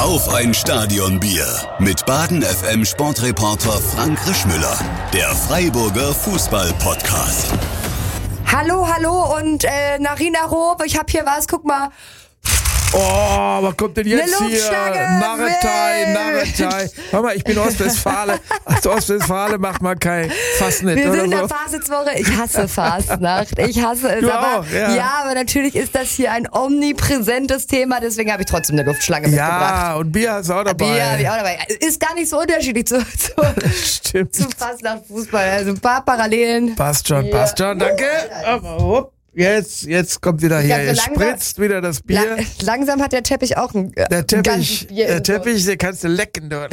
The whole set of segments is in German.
Auf ein Stadionbier mit Baden FM Sportreporter Frank Rischmüller. Der Freiburger Fußball-Podcast. Hallo und Narina Rob, ich hab hier was, guck mal. Oh, was kommt denn jetzt Eine hier? Luftschlange. Narretei. Hör mal, ich bin Ostwestfale. Als Ostwestfale macht man kein Fastnet Wir oder sind in so. der Fastnachtswoche. Ich hasse Fastnacht. Ich hasse es. Du Aber, auch, ja. aber natürlich ist das hier ein omnipräsentes Thema. Deswegen habe ich trotzdem eine Luftschlange mitgebracht. Ja, und Bier hast du auch dabei. Bier habe ich auch dabei. Ist gar nicht so unterschiedlich zu Stimmt. Fastnacht-Fußball. Also ein paar Parallelen. Passt schon, danke. Aber, hopp, jetzt kommt wieder hier, Ja, so jetzt langsam- spritzt wieder das Bier. Langsam hat der Teppich auch ein Der ganzes Bier im Teppich, den kannst du lecken dort.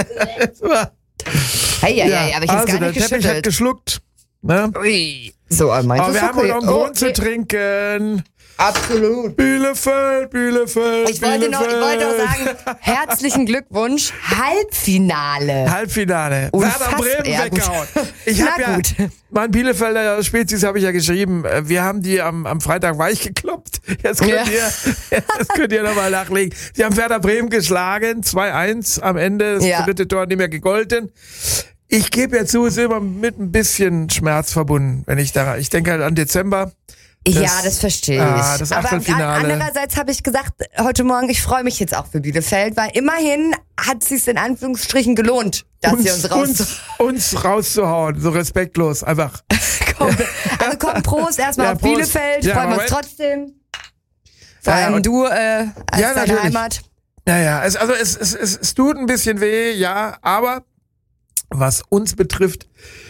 Hey, aber ich hab's Also, gar der nicht Teppich hat geschüttelt. geschluckt. Ne? Ui. So, meins Aber ist wir haben okay. noch einen Grund zu Okay. trinken. Absolut. Bielefeld. Ich wollte noch sagen, herzlichen Glückwunsch, Halbfinale. Halbfinale. Unfassbar. Werder Bremen Ja, gut. weggehauen. Ich Na habe ja, gut. mein Bielefelder Spezies habe ich ja geschrieben, wir haben die am Freitag weich gekloppt. Jetzt könnt ihr nochmal nachlegen. Sie haben Werder Bremen geschlagen, 2-1 am Ende, das dritte Tor nicht mehr gegolten. Ich gebe ja zu, es ist immer mit ein bisschen Schmerz verbunden, wenn ich denke halt an Dezember. Das verstehe ich. Das Aber Achtelfinale. andererseits habe ich gesagt, heute Morgen, ich freue mich jetzt auch für Bielefeld, weil immerhin hat es sich in Anführungsstrichen gelohnt, dass sie uns rauszuhauen, so respektlos, einfach. komm, Prost erstmal Ja, auf Prost. Bielefeld, Ja, freuen wir uns Moment. trotzdem. Vor Ja, allem und- du als deine natürlich. Heimat. Naja, es tut ein bisschen weh, ja, aber was uns betrifft,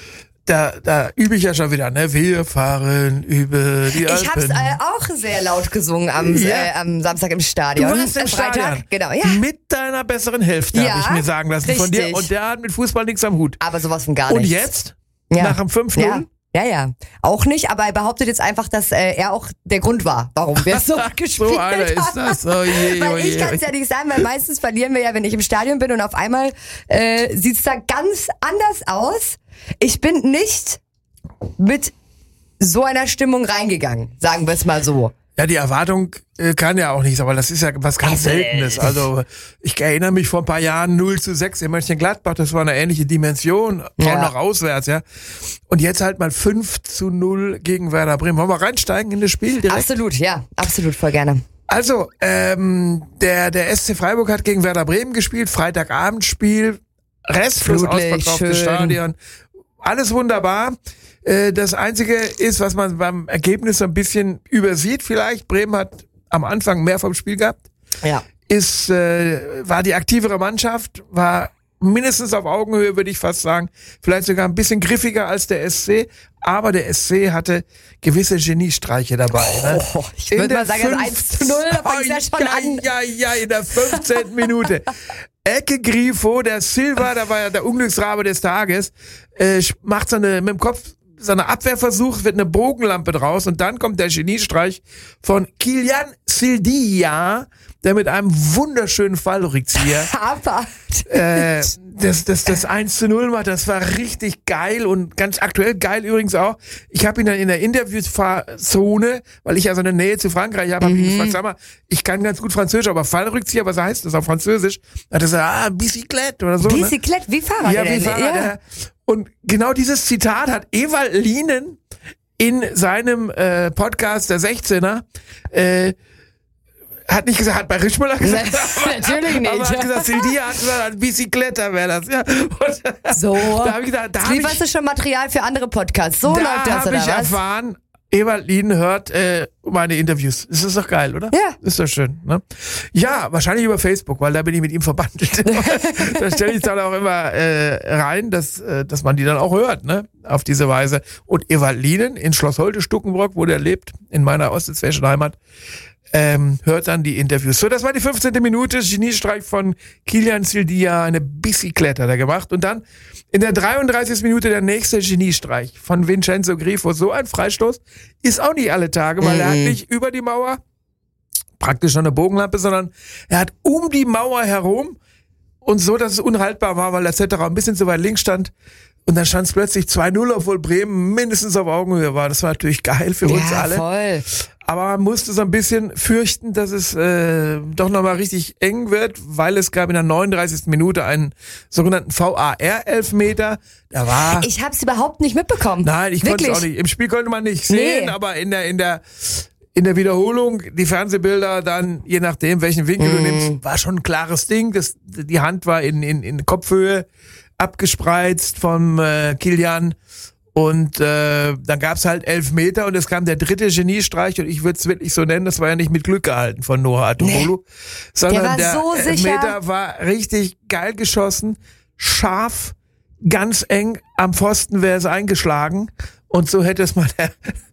da übe ich ja schon wieder, ne? Wir fahren über die Alpen. Ich hab's auch sehr laut gesungen am Samstag im Du Stadion. warst im Freitag, Stadion. genau, ja. Mit deiner besseren Hälfte, Ja, habe ich mir sagen lassen von dir. richtig. Und der hat mit Fußball nichts am Hut. Aber sowas von gar Und nichts. jetzt? Ja. Nach dem 5-0? Ja. Auch nicht, aber er behauptet jetzt einfach, dass er auch der Grund war, warum wir so gespielt So einer ist haben. das. Oh je, oh Weil ich je. kann es ja nicht sagen, weil meistens verlieren wir ja, wenn ich im Stadion bin und auf einmal sieht's da ganz anders aus. Ich bin nicht mit so einer Stimmung reingegangen, sagen wir es mal so. Ja, die Erwartung kann ja auch nichts, aber das ist ja was ganz Seltenes. Also ich erinnere mich vor ein paar Jahren 0-6 in Mönchengladbach, das war eine ähnliche Dimension, auch noch auswärts, ja. Und jetzt halt mal 5-0 gegen Werder Bremen. Wollen wir reinsteigen in das Spiel direkt? Absolut, voll gerne. Also, der SC Freiburg hat gegen Werder Bremen gespielt, Freitagabendspiel, restlos Flutlicht, ausverkauftes schön. Stadion. Alles wunderbar. Das Einzige ist, was man beim Ergebnis so ein bisschen übersieht vielleicht, Bremen hat am Anfang mehr vom Spiel gehabt, Ja. war die aktivere Mannschaft, war mindestens auf Augenhöhe, würde ich fast sagen, vielleicht sogar ein bisschen griffiger als der SC, aber der SC hatte gewisse Geniestreiche dabei. Ne? Ich würde mal sagen, also 1-0, da fängt ja schon an. Ja, in der 15. Minute. Ecke Grifo, der Silva, da war ja der Unglücksrabe des Tages, macht mit dem Kopf so eine Abwehrversuch, wird eine Bogenlampe draus und dann kommt der Geniestreich von Kylian Sildia, der mit einem wunderschönen Fallrückzieher Aber das 1-0 macht. Das war richtig geil und ganz aktuell geil übrigens auch. Ich habe ihn dann in der Interviewzone, weil ich ja so eine Nähe zu Frankreich habe, hab ich gefragt, sag mal, ich kann ganz gut Französisch, aber Fallrückzieher, was heißt das auf Französisch? Da hat er gesagt, Bicyclette oder so. Ne? Bicyclette, wie Fahrrad? Ja, wie Fahrrad. Ja. Und genau dieses Zitat hat Ewald Lienen in seinem Podcast, der 16er, hat nicht gesagt, hat bei Rischmüller gesagt. Natürlich nicht. Aber hat gesagt, Sildia hat gesagt, Bicyclette wäre das. Ja. Und So. da habe ich gesagt, Lieferst du schon Material für andere Podcasts? So läuft das, da habe oder ich was? erfahren, Ewald Lienen hört meine Interviews. Das ist doch geil, oder? Ja. Ist doch schön, ne? Ja, wahrscheinlich über Facebook, weil da bin ich mit ihm verbandelt. Da stelle ich dann auch immer rein, dass man die dann auch hört, ne? Auf diese Weise. Und Ewald Lienen in Schloss Holte-Stuckenbrock, wo der lebt, in meiner ostwestfälischen Heimat, hört dann die Interviews. So, das war die 15. Minute, Geniestreich von Kylian Sildia, eine Bicyclette hat er gemacht. Und dann in der 33. Minute der nächste Geniestreich von Vincenzo Grifo. So ein Freistoß ist auch nicht alle Tage, weil er hat nicht über die Mauer, praktisch schon eine Bogenlampe, sondern er hat um die Mauer herum und so, dass es unhaltbar war, weil der Zetterer ein bisschen zu weit links stand. Und dann stand es plötzlich 2-0, obwohl Bremen mindestens auf Augenhöhe war. Das war natürlich geil für uns alle. Voll. Aber man musste so ein bisschen fürchten, dass es doch nochmal richtig eng wird, weil es gab in der 39. Minute einen sogenannten VAR-Elfmeter. Da war... Ich habe es überhaupt nicht mitbekommen. Nein, ich konnte es auch nicht. Im Spiel konnte man nicht sehen, aber in der Wiederholung, die Fernsehbilder dann, je nachdem, welchen Winkel du nimmst, war schon ein klares Ding. Die Hand war in Kopfhöhe abgespreizt vom Kilian. Und dann gab's halt 11 Meter und es kam der dritte Geniestreich und ich würde es wirklich so nennen, das war ja nicht mit Glück gehalten von Noah Atubolu, sondern der so 11 Meter war richtig geil geschossen, scharf, ganz eng, am Pfosten wäre es eingeschlagen und so hätte es mal der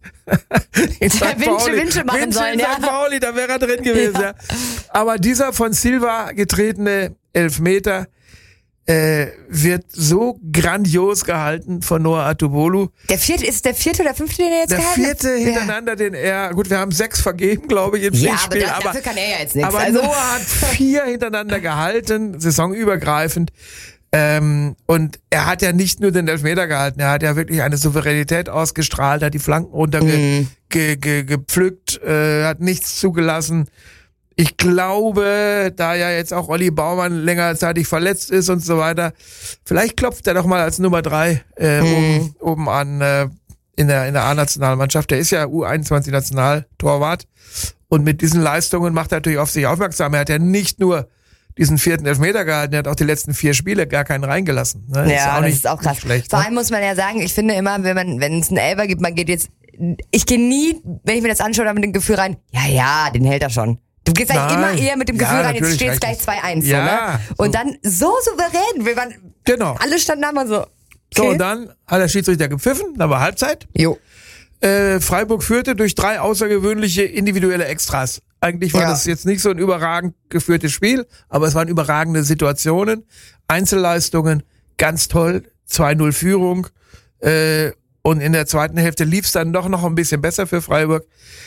Winsche machen sollen, ja. Pauli, da wäre er drin gewesen, ja. Aber dieser von Silva getretene 11 Meter wird so grandios gehalten von Noah Atubolu. Ist der vierte oder fünfte, den er jetzt gehalten hat? Der vierte hintereinander, den er, gut, wir haben 6 vergeben, glaube ich, im Spiel. Aber dafür kann er ja jetzt nichts. Aber Noah hat 4 hintereinander gehalten, saisonübergreifend. Und er hat ja nicht nur den Elfmeter gehalten, er hat ja wirklich eine Souveränität ausgestrahlt, hat die Flanken runtergepflückt, hat nichts zugelassen. Ich glaube, da ja jetzt auch Olli Baumann längerzeitig verletzt ist und so weiter, vielleicht klopft er doch mal als Nummer 3 oben an in der A-Nationalmannschaft. Der ist ja U21-Nationaltorwart und mit diesen Leistungen macht er natürlich auf sich aufmerksam. Er hat ja nicht nur diesen 4. Elfmeter gehalten, er hat auch die letzten 4 Spiele gar keinen reingelassen. Ne? Ja, das ist auch krass. Schlecht, vor allem muss man ja sagen, ich finde immer, wenn es einen Elfer gibt, ich gehe nie, wenn ich mir das anschaue, mit dem Gefühl rein, ja, den hält er schon. Du gehst eigentlich immer eher mit dem Gefühl rein, jetzt steht es gleich 2-1. Ja, so, ne? Und dann so souverän. Wir waren, alle standen da mal so. Okay. So, und dann hat der Schiedsrichter gepfiffen, dann war Halbzeit. Jo. Freiburg führte durch 3 außergewöhnliche individuelle Extras. Eigentlich war das jetzt nicht so ein überragend geführtes Spiel, aber es waren überragende Situationen, Einzelleistungen, ganz toll, 2-0 Führung. Und in der zweiten Hälfte lief es dann doch noch ein bisschen besser für Freiburg.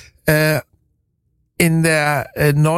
In der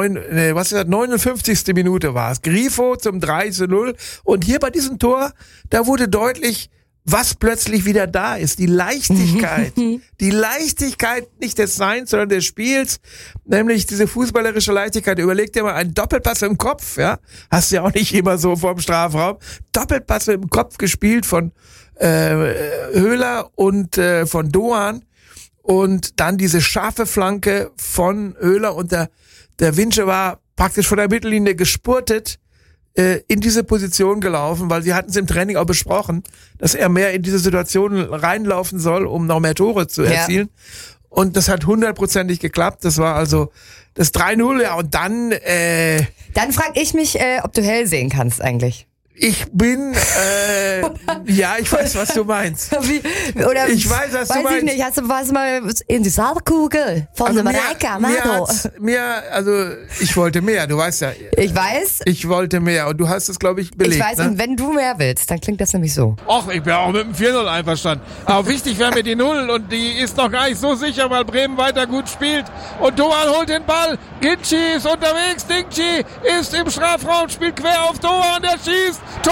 59. Minute war es. Grifo zum 3-0. Und hier bei diesem Tor, da wurde deutlich, was plötzlich wieder da ist. Die Leichtigkeit. Die Leichtigkeit nicht des Seins, sondern des Spiels. Nämlich diese fußballerische Leichtigkeit. Überleg dir mal, einen Doppelpass im Kopf, ja. Hast du ja auch nicht immer so vorm Strafraum. Doppelpass im Kopf gespielt von Höhler und von Doan. Und dann diese scharfe Flanke von Höhler und der Winsche war praktisch von der Mittellinie gespurtet in diese Position gelaufen, weil sie hatten es im Training auch besprochen, dass er mehr in diese Situation reinlaufen soll, um noch mehr Tore zu erzielen. Ja. Und das hat 100%ig geklappt. Das war also das 3-0, ja. Und dann... Dann frage ich mich, ob du hell sehen kannst eigentlich. Ich bin, ja, ich weiß, was du meinst. Oder ich weiß, was du meinst. Ich nicht, hast du was mal in die Saalkugel von dem Reika, Marco? Ich wollte mehr, du weißt ja. Ich weiß. Ich wollte mehr und du hast es, glaube ich, belegt. Ich weiß, und wenn du mehr willst, dann klingt das nämlich so. Ach, ich bin auch mit dem 4-0 einverstanden. Aber wichtig wäre mir die 0 und die ist noch gar nicht so sicher, weil Bremen weiter gut spielt. Und Doan holt den Ball. Ginci ist unterwegs. Dingci ist im Strafraum, spielt quer auf Doan, der schießt. Tor!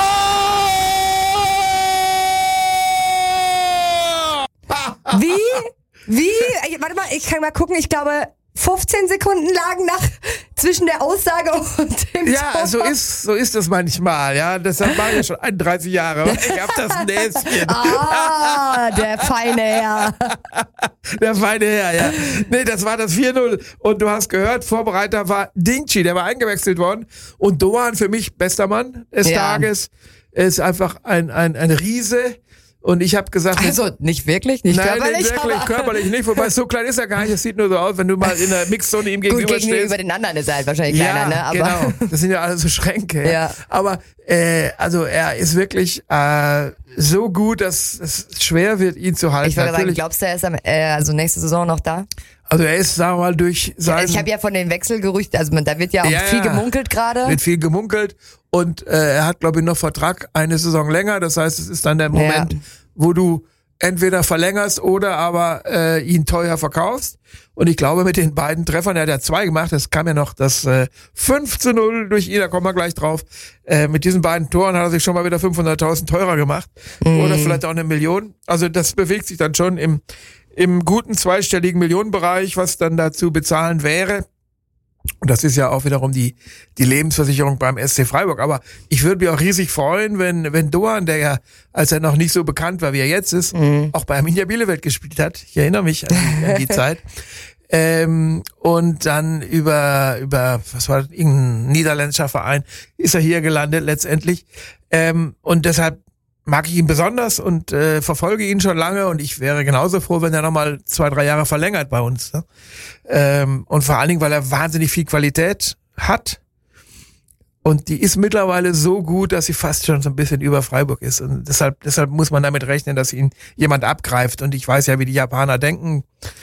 Wie? Warte mal, ich kann mal gucken. Ich glaube, 15 Sekunden lagen zwischen der Aussage und dem Tor. So ist das manchmal, ja. Deshalb war ich ja schon 31 Jahre. Ich hab das Näschen. Der feine Herr. Der feine Herr, ja. Nee, das war das 4-0. Und du hast gehört, Vorbereiter war Dingci, der war eingewechselt worden. Und Doan, für mich bester Mann des Tages, ist einfach ein Riese. Und ich habe gesagt... Also nicht wirklich? Nicht nein, körperlich? Nicht wirklich, körperlich nicht. Wobei, so klein ist er gar nicht. Es sieht nur so aus, wenn du mal in der Mixzone ihm gegenüber stehst. Gegenüber den anderen ist er halt wahrscheinlich kleiner, ne? Aber genau. Das sind ja alle so Schränke. Ja. Aber er ist wirklich so gut, dass es schwer wird, ihn zu halten. Ich würde sagen, glaubst du, er ist nächste Saison noch da? Also er ist, sagen wir mal, durch sein... Ich habe ja von den Wechselgerüchten, also da wird ja auch viel gemunkelt gerade. Wird viel gemunkelt und er hat, glaube ich, noch Vertrag eine Saison länger. Das heißt, es ist dann der Moment, wo du entweder verlängerst oder aber ihn teuer verkaufst. Und ich glaube, mit den beiden Treffern, er hat ja 2 gemacht, es kam ja noch das 5-0 durch ihn, da kommen wir gleich drauf. Mit diesen beiden Toren hat er sich schon mal wieder 500.000 teurer gemacht. Oder vielleicht auch 1 Million. Also das bewegt sich dann schon im im guten zweistelligen Millionenbereich, was dann dazu bezahlen wäre. Und das ist ja auch wiederum die Lebensversicherung beim SC Freiburg. Aber ich würde mich auch riesig freuen, wenn Doan, der ja, als er noch nicht so bekannt war, wie er jetzt ist, auch bei Arminia Bielefeld gespielt hat. Ich erinnere mich an die Zeit. Und dann über was war das, irgendein niederländischer Verein, ist er hier gelandet letztendlich. Und deshalb mag ich ihn besonders und verfolge ihn schon lange, und ich wäre genauso froh, wenn er nochmal 2-3 Jahre verlängert bei uns. Ne? Und vor allen Dingen, weil er wahnsinnig viel Qualität hat, und die ist mittlerweile so gut, dass sie fast schon so ein bisschen über Freiburg ist, und deshalb muss man damit rechnen, dass ihn jemand abgreift. Und ich weiß ja, wie die Japaner denken.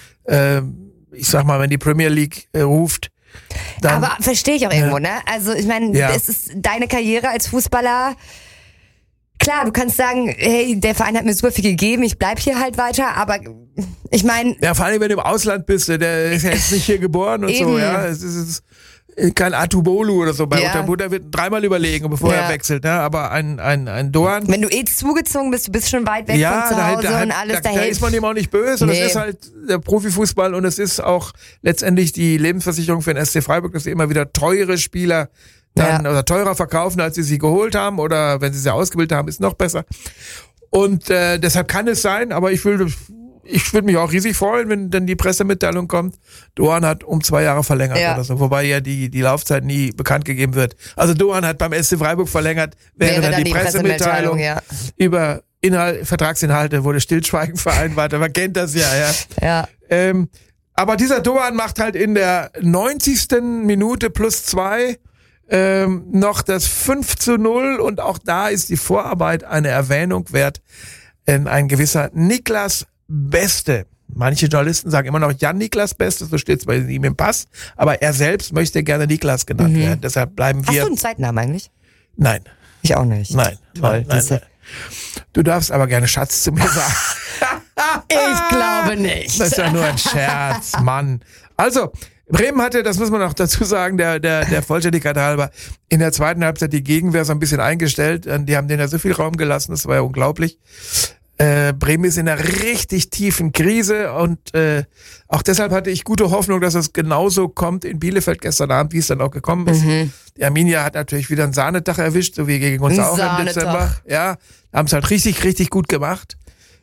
Ich sag mal, wenn die Premier League ruft, dann, aber verstehe ich auch irgendwo, ne? Also ich meine, es ist deine Karriere als Fußballer. Klar, du kannst sagen, hey, der Verein hat mir super viel gegeben, ich bleib hier halt weiter, aber ich meine... Ja, vor allem, wenn du im Ausland bist, der ist ja jetzt nicht hier geboren und so, ja. Es ist kein Atubolu oder so. Bei Unterbutter wird 3-mal überlegen, bevor er wechselt, ne? Aber ein Doan... Wenn du zugezogen bist, du bist schon weit weg von zu Hause und alles da ist man ihm auch nicht böse. Und es ist halt der Profifußball, und es ist auch letztendlich die Lebensversicherung für den SC Freiburg, dass sie immer wieder teure Spieler dann oder teurer verkaufen, als sie geholt haben, oder wenn sie ausgebildet haben, ist noch besser. Und deshalb kann es sein, aber ich würde mich auch riesig freuen, wenn dann die Pressemitteilung kommt, Doan hat um 2 Jahre verlängert oder so, wobei ja die Laufzeit nie bekannt gegeben wird. Also Doan hat beim SC Freiburg verlängert, wäre dann die Pressemitteilung über Vertragsinhalte wurde Stillschweigen vereinbart, man kennt das ja. Aber dieser Doan macht halt in der 90. Minute +2 noch das 5:0, und auch da ist die Vorarbeit eine Erwähnung wert. Ein gewisser Niklas Beste. Manche Journalisten sagen immer noch Jan-Niklas Beste, so steht es bei ihm im Pass, aber er selbst möchte gerne Niklas genannt werden. Deshalb bleiben wir... Hast du einen Zweitnamen eigentlich? Nein. Ich auch nicht. Nein. Nein. Du darfst aber gerne Schatz zu mir sagen. Ich glaube nicht. Das ist ja nur ein Scherz, Mann. Also, Bremen hatte, das muss man auch dazu sagen, der Vollständigkeit halber, in der zweiten Halbzeit die Gegenwehr so ein bisschen eingestellt. Die haben denen ja so viel Raum gelassen, das war ja unglaublich. Bremen ist in einer richtig tiefen Krise, und auch deshalb hatte ich gute Hoffnung, dass es genauso kommt in Bielefeld gestern Abend, wie es dann auch gekommen ist. Die Arminia hat natürlich wieder einen Sahnetag erwischt, so wie gegen uns auch im Dezember. Ja, haben es halt richtig, richtig gut gemacht.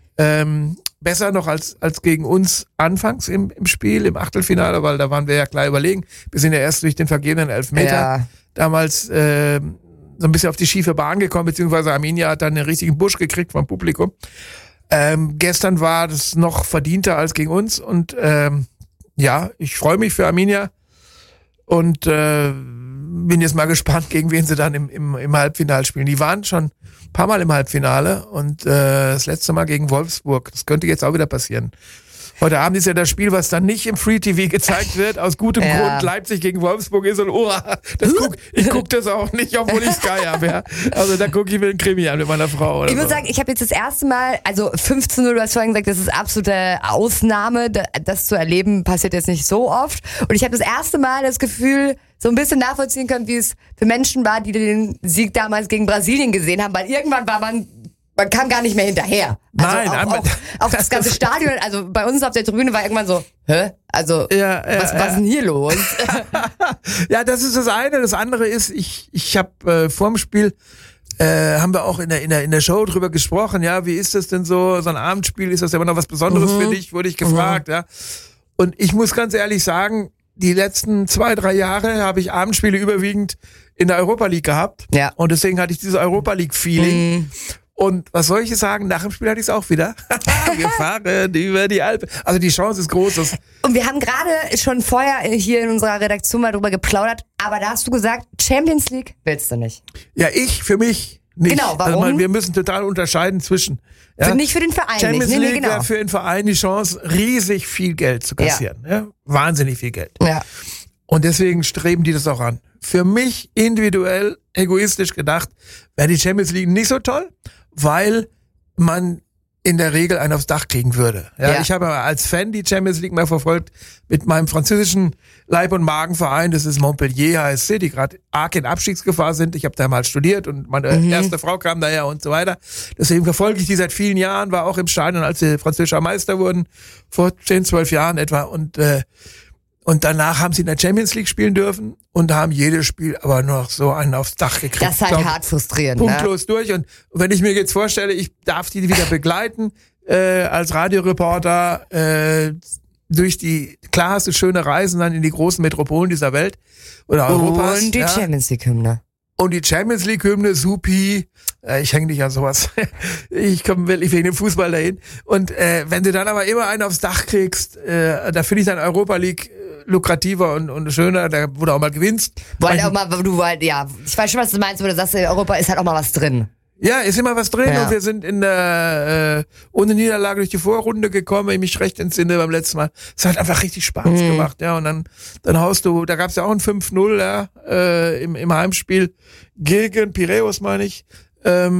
Besser noch als gegen uns anfangs im Spiel, im Achtelfinale, weil da waren wir ja klar überlegen. Wir sind ja erst durch den vergebenen Elfmeter damals so ein bisschen auf die schiefe Bahn gekommen, beziehungsweise Arminia hat dann einen richtigen Busch gekriegt vom Publikum. Gestern war das noch verdienter als gegen uns, und ich freue mich für Arminia und bin jetzt mal gespannt, gegen wen sie dann im Halbfinale spielen. Die waren schon ein paar Mal im Halbfinale, und das letzte Mal gegen Wolfsburg. Das könnte jetzt auch wieder passieren. Heute Abend ist ja das Spiel, was dann nicht im Free TV gezeigt wird, aus gutem Grund. Leipzig gegen Wolfsburg ist, und ich guck das auch nicht, obwohl ich Sky habe. Ja. Also da gucke ich mir einen Krimi an mit meiner Frau. Oder ich muss sagen, ich habe jetzt das erste Mal, also 15:0, du hast vorhin gesagt, das ist absolute Ausnahme, das zu erleben passiert jetzt nicht so oft. Und ich habe das erste Mal das Gefühl, so ein bisschen nachvollziehen können, wie es für Menschen war, die den Sieg damals gegen Brasilien gesehen haben, weil irgendwann war man kam gar nicht mehr hinterher. Also nein, auch das ganze Stadion, also bei uns auf der Tribüne war irgendwann so, hä? Also, was ist denn hier los? Ja, das ist das eine. Das andere ist, ich habe vorm Spiel, haben wir auch in der Show drüber gesprochen, ja, wie ist das denn so ein Abendspiel, ist das immer noch was Besonderes für dich, wurde ich gefragt, ja. Und ich muss ganz ehrlich sagen, die letzten 2-3 Jahre habe ich Abendspiele überwiegend in der Europa League gehabt. Ja. Und deswegen hatte ich dieses Europa League Feeling. Und was soll ich sagen? Nach dem Spiel hatte ich es auch wieder. Wir fahren über die Alpen. Also die Chance ist groß. Und wir haben gerade schon vorher hier in unserer Redaktion mal drüber geplaudert. Aber da hast du gesagt, Champions League willst du nicht. Ja, für mich nicht. Genau, warum? Also wir müssen total unterscheiden zwischen... Ja, nicht für den Verein. Champions nicht. League wäre für den Verein die Chance, riesig viel Geld zu kassieren. Ja. Wahnsinnig viel Geld. Ja. Und deswegen streben die das auch an. Für mich individuell, egoistisch gedacht, wäre die Champions League nicht so toll, weil man in der Regel einen aufs Dach kriegen würde. Ja. Ich habe als Fan die Champions League mal verfolgt mit meinem französischen Leib- und Magenverein, das ist Montpellier HSC, die gerade arg in Abstiegsgefahr sind. Ich habe da mal studiert und meine erste Frau kam daher und so weiter. Deswegen verfolge ich die seit vielen Jahren, war auch im Stadion, als sie französischer Meister wurden, vor 10, 12 Jahren etwa. Und danach haben sie in der Champions League spielen dürfen und haben jedes Spiel aber noch so einen aufs Dach gekriegt. Das ist halt hart frustrierend. Punktlos durch. Und wenn ich mir jetzt vorstelle, ich darf die wieder begleiten als Radioreporter durch die, klar hast du schöne Reisen dann in die großen Metropolen dieser Welt oder Europas. Und die Champions League-Hymne. Und die Champions League-Hymne, supi. Ich hänge nicht an sowas. Ich komme wirklich wegen dem Fußball dahin. Und wenn du dann aber immer einen aufs Dach kriegst, da finde ich dann Europa League lukrativer und schöner, da wo du auch mal gewinnst. Ich weiß schon, was du meinst, wo du sagst, in Europa ist halt auch mal was drin. Ja, ist immer was drin und wir sind in der ohne Niederlage durch die Vorrunde gekommen, wenn ich mich recht entsinne beim letzten Mal. Es hat einfach richtig Spaß gemacht, ja. Und dann haust du, da gab's ja auch ein 5-0, ja, im Heimspiel gegen Piräus, meine ich. Ja,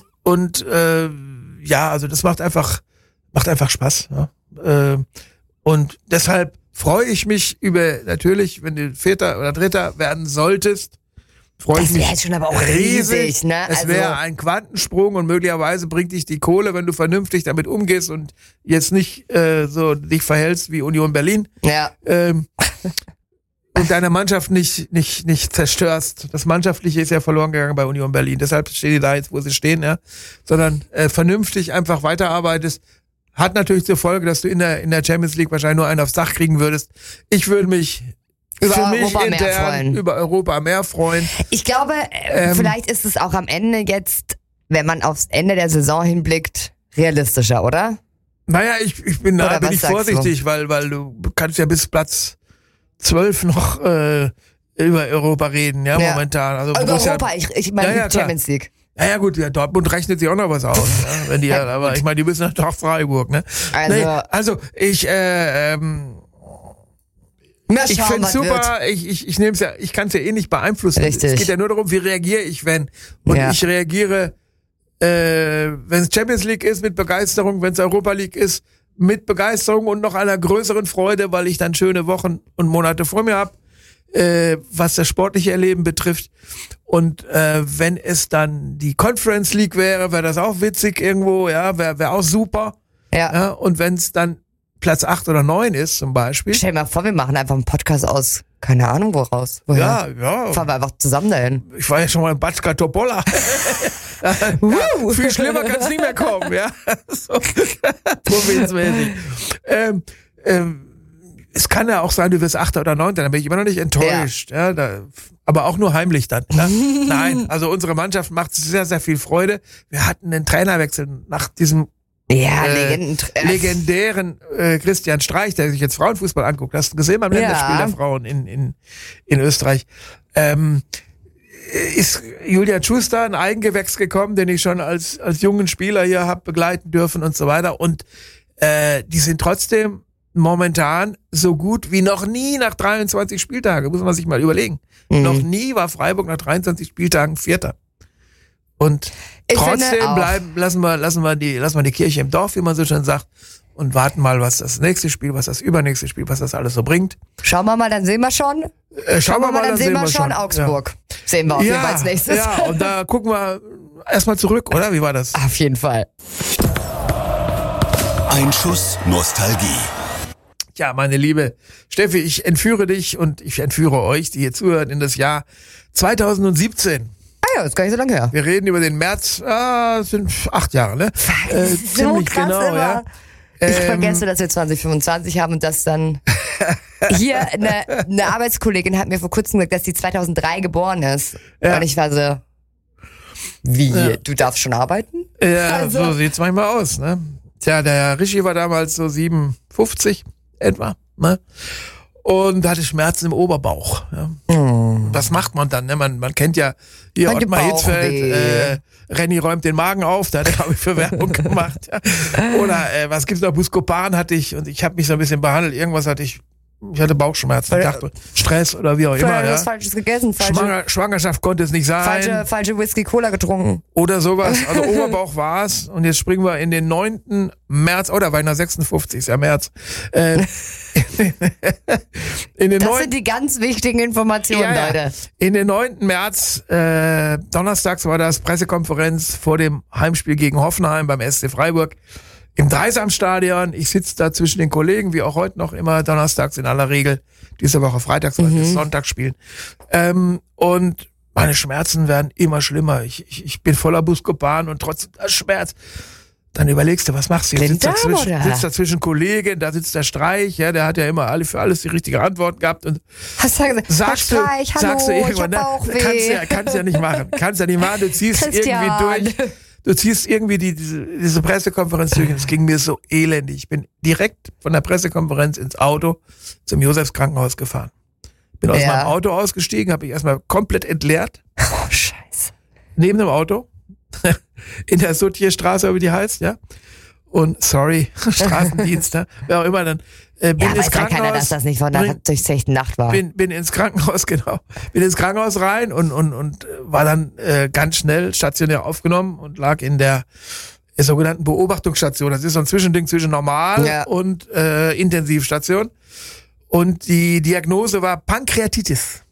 also das macht einfach Spaß, ja. Und deshalb freue ich mich über, natürlich, wenn du Vierter oder Dritter werden solltest, freue ich mich. Das wäre schon aber auch riesig, ne? Es wäre ein Quantensprung und möglicherweise bringt dich die Kohle, wenn du vernünftig damit umgehst und jetzt nicht so dich verhältst wie Union Berlin. Ja. Und deine Mannschaft nicht zerstörst. Das Mannschaftliche ist ja verloren gegangen bei Union Berlin. Deshalb stehen die da jetzt, wo sie stehen, ja. Sondern vernünftig einfach weiterarbeitest. Hat natürlich zur Folge, dass du in der Champions League wahrscheinlich nur einen aufs Dach kriegen würdest. Ich würde mich über Europa mehr freuen. Ich glaube, vielleicht ist es auch am Ende jetzt, wenn man aufs Ende der Saison hinblickt, realistischer, oder? Naja, ich bin vorsichtig, weil du kannst ja bis Platz 12 noch über Europa reden, ja, momentan. Also Europa, ich meine die Champions League. Ja gut, ja, Dortmund rechnet sich auch noch was aus, ja, wenn die, aber ich meine, die müssen nach Freiburg, ne? Ich finde es super, ich nehme es ja, ich kann es ja eh nicht beeinflussen. Richtig. Es geht ja nur darum, wie reagiere ich, wenn. Und ich reagiere, wenn es Champions League ist, mit Begeisterung, wenn es Europa League ist, mit Begeisterung und noch einer größeren Freude, weil ich dann schöne Wochen und Monate vor mir habe, was das sportliche Erleben betrifft. Und wenn es dann die Conference League wäre das auch witzig irgendwo, ja, wäre auch super. Ja. Und wenn es dann Platz 8 oder 9 ist zum Beispiel. Stell dir mal vor, wir machen einfach einen Podcast aus, keine Ahnung woraus. Woher? Ja. Fahren wir einfach zusammen dahin. Ich war ja schon mal in Batschka Topola. Viel schlimmer kann es nicht mehr kommen, ja. So, provinzmäßig. Es kann ja auch sein, du wirst 8. oder 9, dann bin ich immer noch nicht enttäuscht. Ja. Aber auch nur heimlich dann. Ja? Nein, also unsere Mannschaft macht sehr, sehr viel Freude. Wir hatten einen Trainerwechsel nach diesem legendären Christian Streich, der sich jetzt Frauenfußball anguckt. Hast du gesehen beim Länderspiel der Frauen in Österreich? Ist Julia Schuster ein Eigengewächs gekommen, den ich schon als jungen Spieler hier habe begleiten dürfen und so weiter. Und die sind trotzdem momentan so gut wie noch nie nach 23 Spieltagen. Muss man sich mal überlegen. Noch nie war Freiburg nach 23 Spieltagen Vierter. Und trotzdem lassen wir die Kirche im Dorf, wie man so schön sagt, und warten mal, was das nächste Spiel, was das übernächste Spiel, was das alles so bringt. Schauen wir mal, dann sehen wir schon. Dann sehen wir schon Augsburg. Ja. Sehen wir auf jeden Fall als nächstes. Ja, und da gucken wir erstmal zurück, oder? Wie war das? Auf jeden Fall. Ein Schuss Nostalgie. Ja, meine liebe Steffi, ich entführe dich und ich entführe euch, die hier zuhören, in das Jahr 2017. Ja, ist gar nicht so lange her. Wir reden über den März, sind 8 Jahre, ne? So krass genau, immer. Ja. Ich vergesse, dass wir 2025 haben und dass dann hier eine Arbeitskollegin hat mir vor kurzem gesagt, dass die 2003 geboren ist. Ja. Und ich war so, wie, du darfst schon arbeiten? Ja, also. So sieht's manchmal aus, ne? Tja, der Rischi war damals so 57 etwa, ne? Und hatte Schmerzen im Oberbauch. Ja. Was macht man dann? Ne? Man kennt ja hier Ottmar Hitzfeld, Renny räumt den Magen auf, da hat er, glaube ich, für Werbung gemacht. Ja. Oder was gibt's noch? Buscopan hatte ich und ich habe mich so ein bisschen behandelt. Irgendwas hatte ich Ich hatte Bauchschmerzen, ich dachte Stress oder wie auch immer. Vielleicht Ja. was Falsches gegessen, Schwangerschaft konnte es nicht sein. falsche Whisky-Cola getrunken. Oder sowas. Also Oberbauch war's. Und jetzt springen wir in den 9. März. Oh, da war ich noch 56, ist ja März. In den Das sind die ganz wichtigen Informationen, Leute. In den 9. März, donnerstags war das Pressekonferenz vor dem Heimspiel gegen Hoffenheim beim SC Freiburg im Dreisamstadion. Ich sitze da zwischen den Kollegen, wie auch heute noch immer, donnerstags in aller Regel. Diese Woche freitags, weil wir Sonntag spielen. Und meine Schmerzen werden immer schlimmer. Ich bin voller Buscopan und trotzdem das Schmerz. Dann überlegst du, was machst du jetzt? Sitzt dazwischen Kollegen, da sitzt der Streich, ja, der hat ja immer für alles die richtige Antwort gehabt. Und hast du gesagt, sagst Streich, du irgendwann, kannst ja nicht machen. Du ziehst irgendwie durch. Du ziehst irgendwie diese Pressekonferenz durch. Es ging mir so elendig. Ich bin direkt von der Pressekonferenz ins Auto zum Josefs Krankenhaus gefahren. Bin aus meinem Auto ausgestiegen, habe ich erstmal komplett entleert. Oh, Scheiße. Neben dem Auto. In der Soutierstraße, wie die heißt, ja. Und Straßendienst, ne? Wer auch immer dann. Bin ins Krankenhaus. Ja keiner, dass das nicht von der durchzechten Nacht war. Bin ins Krankenhaus, genau. Bin ins Krankenhaus rein und war dann ganz schnell stationär aufgenommen und lag in der sogenannten Beobachtungsstation. Das ist so ein Zwischending zwischen Normal und Intensivstation. Und die Diagnose war Pankreatitis.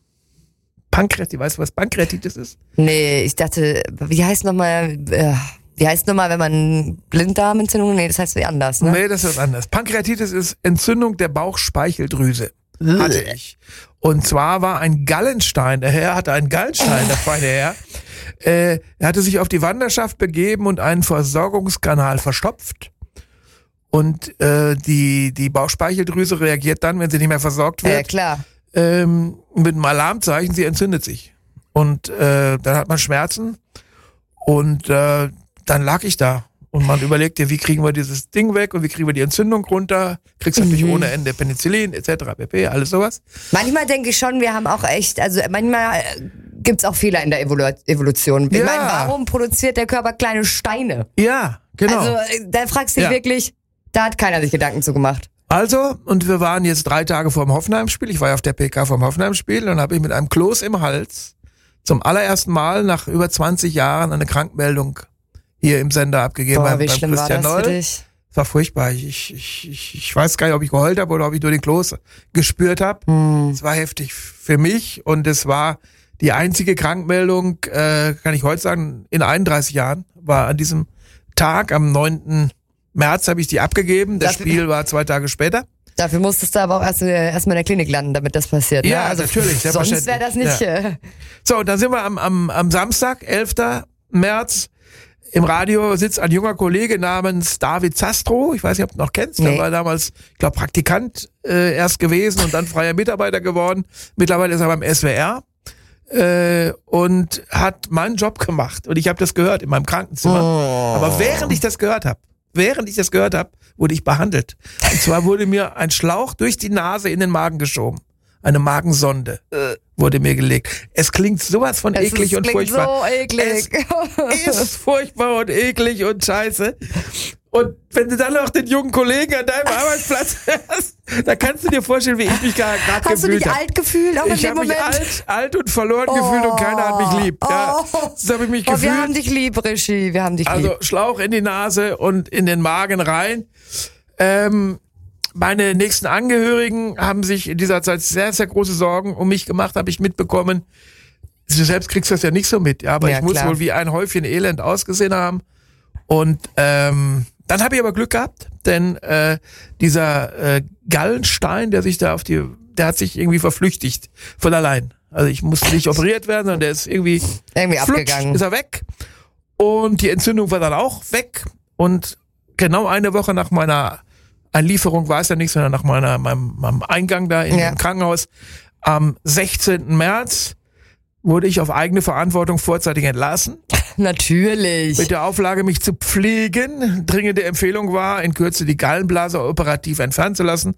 Weißt du, was Pankreatitis ist? Nee, ich dachte, wie heißt nochmal, wenn man Blinddarmentzündung? Nee, das heißt wie anders, ne? Nee, das ist anders. Pankreatitis ist Entzündung der Bauchspeicheldrüse. Hatte ich. Und zwar war ein Gallenstein, der Herr hatte einen Gallenstein, der feine Herr. Er hatte sich auf die Wanderschaft begeben und einen Versorgungskanal verstopft. Und die Bauchspeicheldrüse reagiert dann, wenn sie nicht mehr versorgt wird. Ja, klar. Mit einem Alarmzeichen, sie entzündet sich. Und dann hat man Schmerzen und dann lag ich da. Und man überlegte, wie kriegen wir dieses Ding weg und wie kriegen wir die Entzündung runter. Kriegst natürlich ohne Ende Penicillin etc. pp. Alles sowas. Manchmal denke ich schon, wir haben auch echt, also manchmal gibt's auch Fehler in der Evolution. Ich meine, warum produziert der Körper kleine Steine? Ja, genau. Also da fragst du dich wirklich, da hat keiner sich Gedanken zu gemacht. Also, und wir waren jetzt 3 Tage vor dem Hoffenheim-Spiel. Ich war ja auf der PK vom Hoffenheim-Spiel und habe ich mit einem Kloß im Hals zum allerersten Mal nach über 20 Jahren eine Krankmeldung hier im Sender abgegeben. Boah, wie schlimm Christian war das für dich? Es war furchtbar. Ich weiß gar nicht, ob ich geheult habe oder ob ich nur den Kloß gespürt habe. Es war heftig für mich und es war die einzige Krankmeldung, kann ich heute sagen, in 31 Jahren, war an diesem Tag, am 9. März habe ich die abgegeben. Das Spiel war 2 Tage später. Dafür musstest du aber auch erst mal in der Klinik landen, damit das passiert. Ja, ne? Also natürlich. Sonst wäre das nicht... Ja. So, und dann sind wir am Samstag, 11. März, im Radio sitzt ein junger Kollege namens David Zastro. Ich weiß nicht, ob du ihn noch kennst. Der war damals, ich glaube, Praktikant erst gewesen und dann freier Mitarbeiter geworden. Mittlerweile ist er beim SWR und hat meinen Job gemacht. Und ich habe das gehört in meinem Krankenzimmer. Aber während ich das gehört habe, wurde ich behandelt. Und zwar wurde mir ein Schlauch durch die Nase in den Magen geschoben. Eine Magensonde wurde mir gelegt. Es klingt sowas von eklig und furchtbar. So eklig. Es ist furchtbar und eklig und scheiße. Und wenn du dann noch den jungen Kollegen an deinem Arbeitsplatz hast, da kannst du dir vorstellen, wie ich mich gerade gefühlt habe. Hast du dich alt gefühlt? Auch ich habe mich alt und verloren gefühlt und keiner hat mich lieb. Ja, so habe ich mich gefühlt. Wir haben dich lieb, Rischi. Wir haben dich lieb. Also Schlauch in die Nase und in den Magen rein. Meine nächsten Angehörigen haben sich in dieser Zeit sehr, sehr große Sorgen um mich gemacht, habe ich mitbekommen. Du selbst kriegst das ja nicht so mit, ja, aber ich muss wohl wie ein Häufchen Elend ausgesehen haben. Und dann habe ich aber Glück gehabt, denn dieser Gallenstein, der hat sich irgendwie verflüchtigt von allein. Also ich musste nicht operiert werden, sondern der ist irgendwie abgegangen. Ist er weg. Und die Entzündung war dann auch weg. Und genau eine Woche nach meiner Einlieferung war es ja nicht, sondern nach meinem Eingang da im Krankenhaus am 16. März wurde ich auf eigene Verantwortung vorzeitig entlassen. Natürlich. Mit der Auflage, mich zu pflegen. Dringende Empfehlung war, in Kürze die Gallenblase operativ entfernen zu lassen.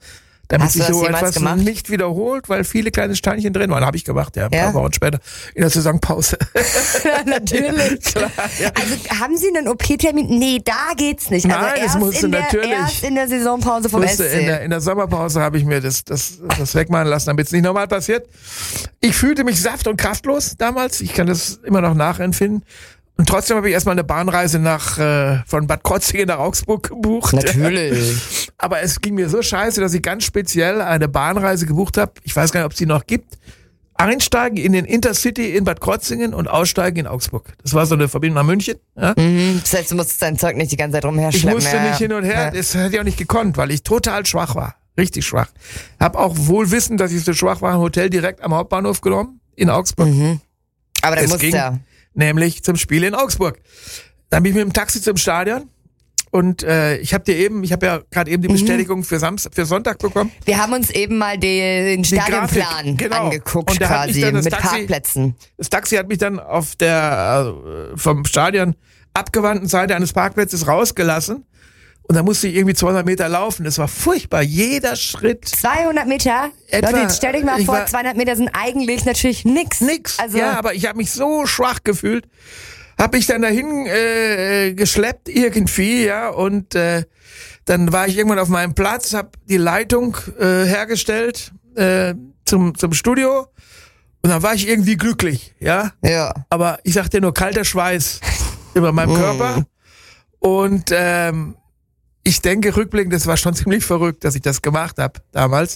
damit Hast du sich das so jemals etwas gemacht? nicht wiederholt, weil viele kleine Steinchen drin waren. Habe ich gemacht, ja, ein paar Wochen später in der Saisonpause. Ja, natürlich. Klar, ja. Also haben Sie einen OP-Termin? Nee, da geht's nicht. Also Nein, das musste natürlich. Erst in der Saisonpause vom SC. In der Sommerpause habe ich mir das wegmachen lassen, damit es nicht nochmal passiert. Ich fühlte mich saft- und kraftlos damals. Ich kann das immer noch nachempfinden. Und trotzdem habe ich erstmal eine Bahnreise von Bad Krozingen nach Augsburg gebucht. Natürlich. Aber es ging mir so scheiße, dass ich ganz speziell eine Bahnreise gebucht habe. Ich weiß gar nicht, ob es die noch gibt. Einsteigen in den Intercity in Bad Krozingen und aussteigen in Augsburg. Das war so eine Verbindung nach München. Ja? Das heißt, du musstest dein Zeug nicht die ganze Zeit Ich rumherschleppen. musste nicht hin und her. Das hätte ich auch nicht gekonnt, weil ich total schwach war. Richtig schwach. Hab auch wohl wissend, dass ich so schwach war, ein Hotel direkt am Hauptbahnhof genommen in Augsburg. Aber dann Es musst ging ja. nämlich zum Spiel in Augsburg. Dann bin ich mit dem Taxi zum Stadion und ich habe ja gerade eben die Bestätigung für Sonntag bekommen. Wir haben uns eben mal den Stadionplan Grafik, genau. angeguckt Und da hat mich quasi dann das mit Taxi- Parkplätzen. Das Taxi hat mich dann auf der vom Stadion abgewandten Seite eines Parkplatzes rausgelassen und da musste ich irgendwie 200 Meter laufen. Das war furchtbar. Jeder Schritt 200 Meter? Etwa. Leute, jetzt stell dich mal Ich vor, war- 200 Meter sind eigentlich natürlich nix. Also, ja, aber ich habe mich so schwach gefühlt. Hab mich dann dahin geschleppt irgendwie, ja, und dann war ich irgendwann auf meinem Platz, hab die Leitung hergestellt zum Studio und dann war ich irgendwie glücklich, ja. ja. Aber ich sag dir nur kalter Schweiß über meinem Körper und ich denke rückblickend, das war schon ziemlich verrückt, dass ich das gemacht habe damals.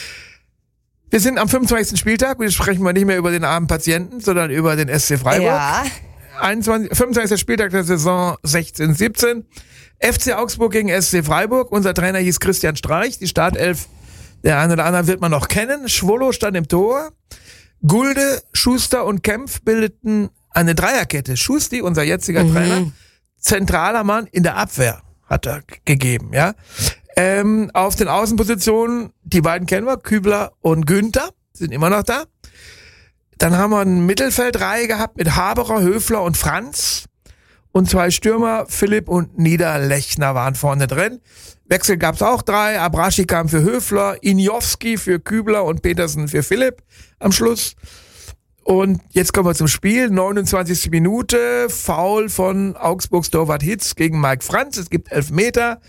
Wir sind am 25. Spieltag und jetzt sprechen wir nicht mehr über den armen Patienten, sondern über den SC Freiburg. Ja. 25. Spieltag der Saison 16/17. FC Augsburg gegen SC Freiburg. Unser Trainer hieß Christian Streich. Die Startelf, der eine oder andere wird man noch kennen. Schwolo stand im Tor. Gulde, Schuster und Kempf bildeten eine Dreierkette. Schusti, unser jetziger Trainer, zentraler Mann in der Abwehr hat er gegeben, ja. Auf den Außenpositionen, die beiden kennen wir, Kübler und Günther, sind immer noch da. Dann haben wir eine Mittelfeldreihe gehabt mit Haberer, Höfler und Franz. Und zwei Stürmer, Philipp und Niederlechner waren vorne drin. Wechsel gab's auch 3. Abraschi kam für Höfler, Injowski für Kübler und Petersen für Philipp am Schluss. Und jetzt kommen wir zum Spiel. 29. Minute, Foul von Augsburgs Torwart Hitz gegen Mike Franz. Es gibt Elfmeter.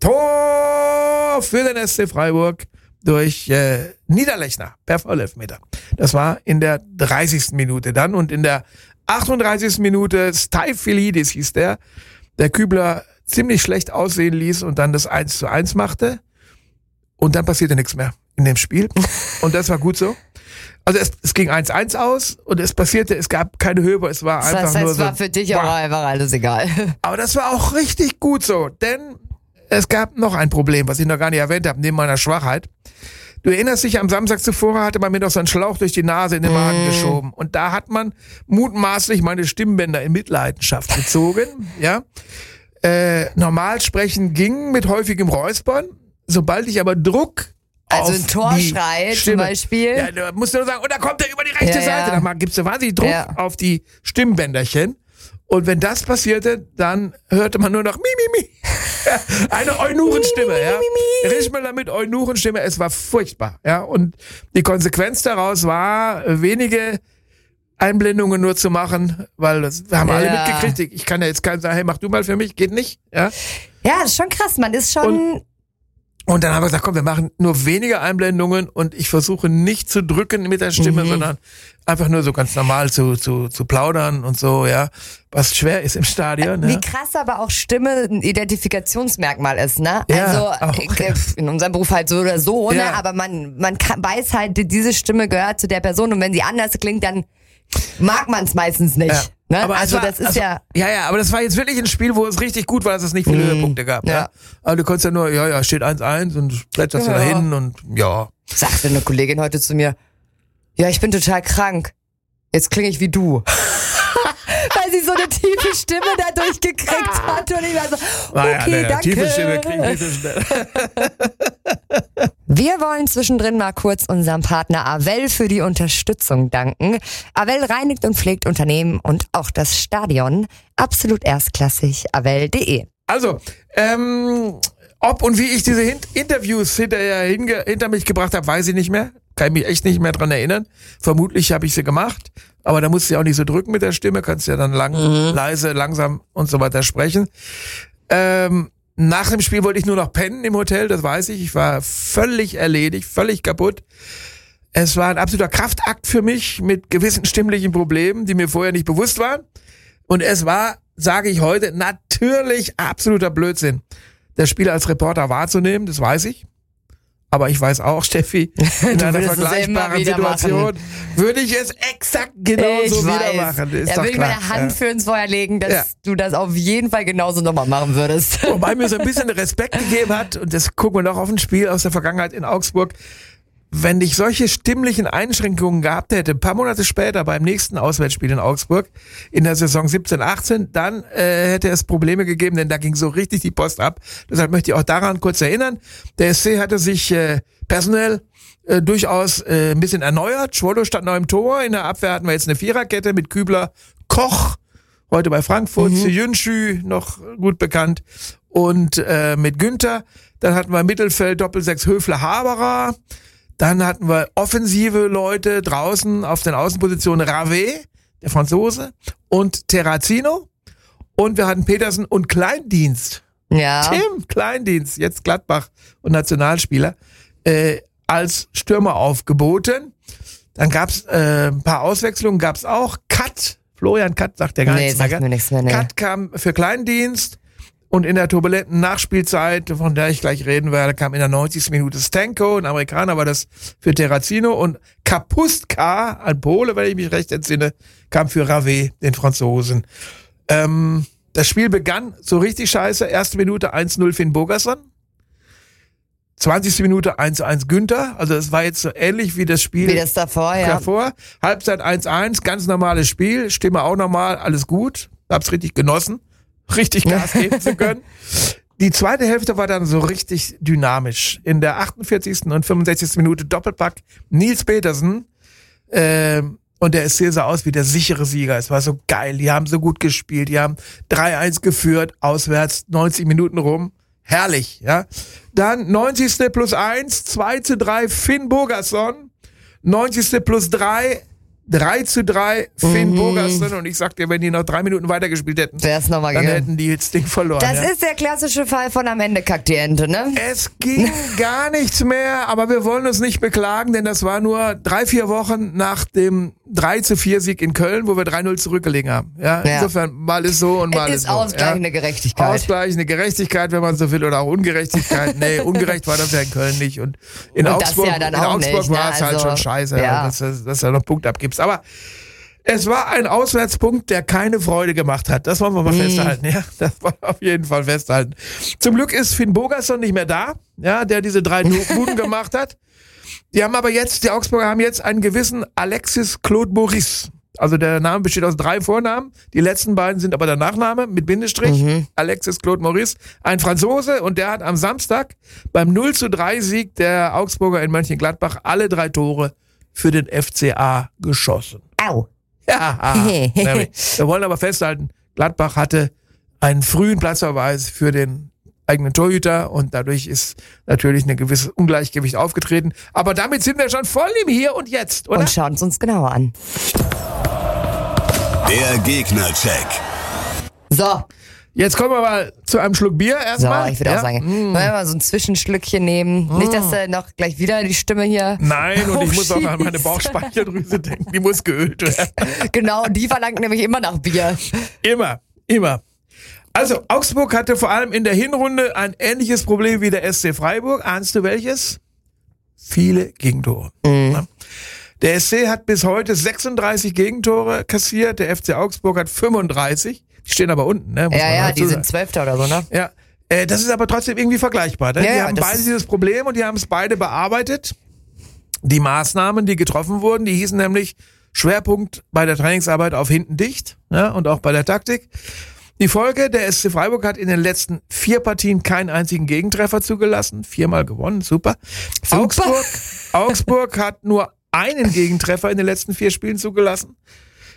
Tor für den SC Freiburg durch Niederlechner per Vollelfmeter. Das war in der 30. Minute dann. Und in der 38. Minute Staifilidis hieß der Kübler ziemlich schlecht aussehen ließ und dann das 1:1 machte. Und dann passierte nichts mehr in dem Spiel. Und das war gut so. Also es ging 1:1 aus und es gab keine Höhe, es war einfach Das heißt, nur es so. war für dich auch einfach alles egal. Aber das war auch richtig gut so, denn es gab noch ein Problem, was ich noch gar nicht erwähnt habe, neben meiner Schwachheit. Du erinnerst dich, am Samstag zuvor hatte man mir doch so einen Schlauch durch die Nase in den Magen geschoben. Und da hat man mutmaßlich meine Stimmbänder in Mitleidenschaft gezogen. Ja, normal sprechen ging mit häufigem Räuspern. Sobald ich aber Druck Also auf ein Torschrei die zum Stimme, Beispiel. Ja, du musst nur sagen, und da kommt er über die rechte Ja, Seite. ja. Dann gibst du wahnsinnig Druck Ja. auf die Stimmbänderchen. Und wenn das passierte, dann hörte man nur noch mi. Eine Eunuchenstimme, ja. Rischmüller mit Eunuchenstimme, es war furchtbar, ja. Und die Konsequenz daraus war, wenige Einblendungen nur zu machen, weil wir haben alle Ja. mitgekriegt. Ich kann ja jetzt keinen sagen, hey, mach du mal für mich, geht nicht, ja. Ja, das ist schon krass. Man ist schon. Und dann haben wir gesagt, komm, wir machen nur weniger Einblendungen und ich versuche nicht zu drücken mit der Stimme, sondern einfach nur so ganz normal zu plaudern und so, ja. Was schwer ist im Stadion, Wie ja. krass aber auch Stimme ein Identifikationsmerkmal ist, ne? Ja, also auch, ja. in unserem Beruf halt so oder so, Ja. ne? Aber man weiß halt, diese Stimme gehört zu der Person und wenn sie anders klingt, dann mag man es meistens nicht. Ja. Ne? Aber Also es war, das ist ja. Ja, aber das war jetzt wirklich ein Spiel, wo es richtig gut war, dass es nicht viele Höhepunkte gab. Ja. Ja. Aber du konntest ja nur, steht 1:1 und plätscherst Ja. da hin und ja. Sagte eine Kollegin heute zu mir, ja, ich bin total krank. Jetzt klinge ich wie du. Weil sie so eine tiefe Stimme dadurch gekriegt hat und ich war so, okay, danke. Tiefe Stimme krieg ich nicht so schnell. Wir wollen zwischendrin mal kurz unserem Partner Avell für die Unterstützung danken. Avell reinigt und pflegt Unternehmen und auch das Stadion. Absolut erstklassig, avell.de. Also, Ob und wie ich diese Interviews hinter mich gebracht habe, weiß ich nicht mehr. Kann ich mich echt nicht mehr dran erinnern. Vermutlich habe ich sie gemacht. Aber da musst du ja auch nicht so drücken mit der Stimme. Kannst ja dann leise, langsam und so weiter sprechen. Nach dem Spiel wollte ich nur noch pennen im Hotel, das weiß ich. Ich war völlig erledigt, völlig kaputt. Es war ein absoluter Kraftakt für mich mit gewissen stimmlichen Problemen, die mir vorher nicht bewusst waren. Und es war, sage ich heute, natürlich absoluter Blödsinn, das Spiel als Reporter wahrzunehmen, das weiß ich. Aber ich weiß auch, Steffi, in einer vergleichbaren Situation würde ich es exakt genauso wieder machen. Da würde ich meine Hand für ins Feuer legen, dass du das auf jeden Fall genauso nochmal machen würdest. Wobei mir so ein bisschen Respekt gegeben hat, und das gucken wir noch auf ein Spiel aus der Vergangenheit in Augsburg, wenn ich solche stimmlichen Einschränkungen gehabt hätte, ein paar Monate später beim nächsten Auswärtsspiel in Augsburg, in der Saison 17/18, dann hätte es Probleme gegeben, denn da ging so richtig die Post ab. Deshalb möchte ich auch daran kurz erinnern. Der SC hatte sich personell durchaus ein bisschen erneuert. Schwollo stand noch im Tor. In der Abwehr hatten wir jetzt eine Viererkette mit Kübler, Koch, heute bei Frankfurt, Jünschü, noch gut bekannt, und mit Günther. Dann hatten wir im Mittelfeld Doppelsechs Höfler-Haberer. Dann hatten wir offensive Leute draußen auf den Außenpositionen, Ravet, der Franzose, und Terrazino. Und wir hatten Petersen und Kleindienst. Ja. Tim Kleindienst, jetzt Gladbach und Nationalspieler, als Stürmer aufgeboten. Dann gab's ein paar Auswechslungen, gab's auch. Florian Katt sagt der gar nichts mehr. Sagt mir nichts mehr, nee. Katt kam für Kleindienst. Und in der turbulenten Nachspielzeit, von der ich gleich reden werde, kam in der 90. Minute Stenko, ein Amerikaner war das für Terrazino, und Kapustka, ein Pole, wenn ich mich recht entsinne, kam für Ravet, den Franzosen. Das Spiel begann so richtig scheiße. Erste Minute 1-0 Finn Bogason. 20. Minute 1-1 Günther. Also es war jetzt so ähnlich wie das Spiel. Wie das davor, ja. Halbzeit 1-1, ganz normales Spiel, Stimme auch normal, alles gut. Hab's richtig genossen, richtig Gas geben zu können. Die zweite Hälfte war dann so richtig dynamisch. In der 48. und 65. Minute Doppelpack Nils Petersen. Und der SC sah aus wie der sichere Sieger. Es war so geil. Die haben so gut gespielt. Die haben 3-1 geführt, auswärts, 90 Minuten rum. Herrlich, ja. Dann 90. plus 1, 2-3 Finn Bogason. 90. plus 3, 3-3 Finn Bogason. Und ich sag dir, wenn die noch 3 Minuten weitergespielt hätten, dann hätten die das Ding verloren. Das ist der klassische Fall von am Ende kackt die Ente, ne? Es ging gar nichts mehr, aber wir wollen uns nicht beklagen, denn das war nur 3-4 Wochen nach dem 3-4 Sieg in Köln, wo wir 3-0 zurückgelegen haben. Ja, insofern mal ist so und mal ist so. Ausgleichende Gerechtigkeit. Ausgleichende Gerechtigkeit, wenn man so will, oder auch Ungerechtigkeit. Nee, ungerecht war das ja in Köln nicht. Und in Augsburg, ja dann auch nicht, war es halt schon scheiße, dass du noch Punkt abgibst. Aber es war ein Auswärtspunkt, der keine Freude gemacht hat. Das wollen wir mal festhalten. Ja, das wollen wir auf jeden Fall festhalten. Zum Glück ist Finn Bogason nicht mehr da, ja, der diese 3 Buden gemacht hat. Die Augsburger haben jetzt einen gewissen Alexis Claude Maurice. Also der Name besteht aus 3 Vornamen. Die letzten beiden sind aber der Nachname mit Bindestrich. Alexis Claude Maurice, ein Franzose, und der hat am Samstag beim 0-3 Sieg der Augsburger in Mönchengladbach alle 3 Tore für den FCA geschossen. Au. Ja, wir wollen aber festhalten, Gladbach hatte einen frühen Platzverweis für den eigenen Torhüter und dadurch ist natürlich ein gewisses Ungleichgewicht aufgetreten. Aber damit sind wir schon voll im Hier und Jetzt, oder? Und schauen es uns genauer an. Der Gegnercheck. So. Jetzt kommen wir mal zu einem Schluck Bier erstmal. So, ich würde auch sagen, wollen wir mal so ein Zwischenschlückchen nehmen. Nicht, dass noch gleich wieder die Stimme hier Nein, und ich muss auch an meine Bauchspeicheldrüse denken. Die muss geölt werden. Genau, die verlangt nämlich immer nach Bier. Immer. Also, Augsburg hatte vor allem in der Hinrunde ein ähnliches Problem wie der SC Freiburg. Ahnst du welches? Viele Gegentore. Der SC hat bis heute 36 Gegentore kassiert, der FC Augsburg hat 35. Die stehen aber unten, ne? Ja, die sind 12. oder so, ne? Ja, das ist aber trotzdem irgendwie vergleichbar. Ne? Die haben beide dieses Problem und die haben es beide bearbeitet. Die Maßnahmen, die getroffen wurden, die hießen nämlich Schwerpunkt bei der Trainingsarbeit auf hinten dicht, ja, und auch bei der Taktik. Die Folge, der SC Freiburg hat in den letzten 4 Partien keinen einzigen Gegentreffer zugelassen. 4-mal gewonnen, super. Augsburg hat nur einen Gegentreffer in den letzten 4 Spielen zugelassen.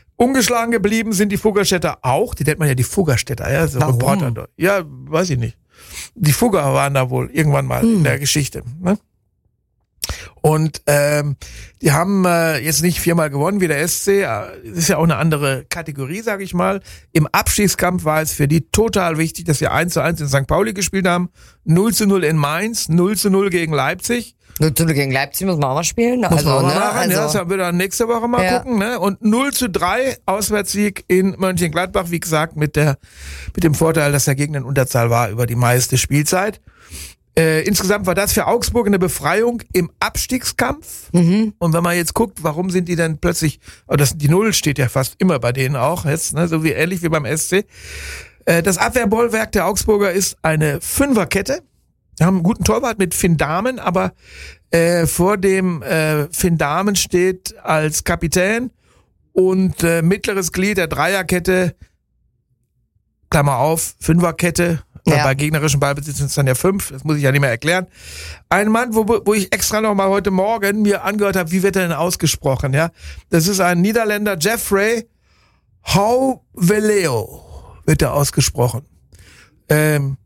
Ungeschlagen geblieben sind die Fuggerstädter auch. Die nennt man ja die Fuggerstädter. Ja, so Warum? Reporter. Ja, weiß ich nicht. Die Fugger waren da wohl irgendwann mal in der Geschichte. Ne? Und die haben jetzt nicht 4-mal gewonnen wie der SC. Das ist ja auch eine andere Kategorie, sage ich mal. Im Abstiegskampf war es für die total wichtig, dass wir 1:1 in St. Pauli gespielt haben, 0:0 in Mainz, 0:0 gegen Leipzig. 0:0 gegen Leipzig muss man auch mal spielen. Muss man auch mal machen, ja, das werden wir dann nächste Woche mal gucken. Ne? Und 0:3 Auswärtssieg in Mönchengladbach, wie gesagt, mit dem Vorteil, dass der Gegner in Unterzahl war über die meiste Spielzeit. Insgesamt war das für Augsburg eine Befreiung im Abstiegskampf. Und wenn man jetzt guckt, warum sind die dann plötzlich, die Null steht ja fast immer bei denen auch jetzt, ne, so wie ähnlich wie beim SC. Das Abwehrbollwerk der Augsburger ist eine Fünferkette. Wir haben einen guten Torwart mit Finn Dahmen, aber vor dem Finn Dahmen steht als Kapitän und mittleres Glied der Dreierkette, Klammer auf, Fünferkette. Ja. Bei gegnerischen Ballbesitz sind es dann ja 5, das muss ich ja nicht mehr erklären. Ein Mann, wo ich extra noch mal heute Morgen mir angehört habe, wie wird er denn ausgesprochen, ja? Das ist ein Niederländer, Jeffrey Houweleo wird er ausgesprochen. Geschrieben